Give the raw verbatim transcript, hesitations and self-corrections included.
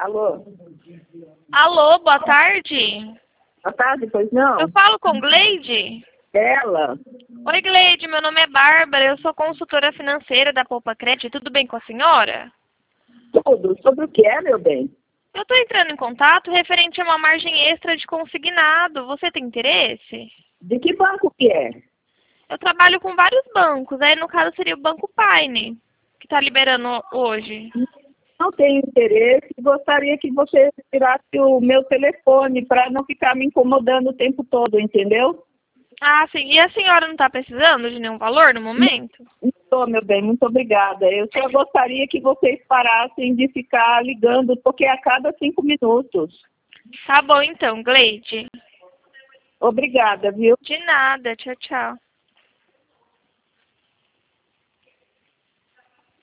Alô? Alô, boa tarde. Boa tarde, pois não? Eu falo com Gleide? Ela? Oi, Gleide, meu nome é Bárbara, eu sou consultora financeira da Poupa Cred, tudo bem com a senhora? Tudo. Sobre o que é, meu bem? Eu estou entrando em contato referente a uma margem extra de consignado. Você tem interesse? De que banco que é? Eu trabalho com vários bancos, aí no caso seria o Banco Paine, que está liberando hoje. Não tenho interesse, gostaria que você tirasse o meu telefone para não ficar me incomodando o tempo todo, entendeu? Ah, sim. E a senhora não está precisando de nenhum valor no momento? Não estou, meu bem, muito obrigada. Eu só gostaria que vocês parassem de ficar ligando, porque a cada cinco minutos. Tá bom então, Gleide. Obrigada, viu? De nada, tchau, tchau.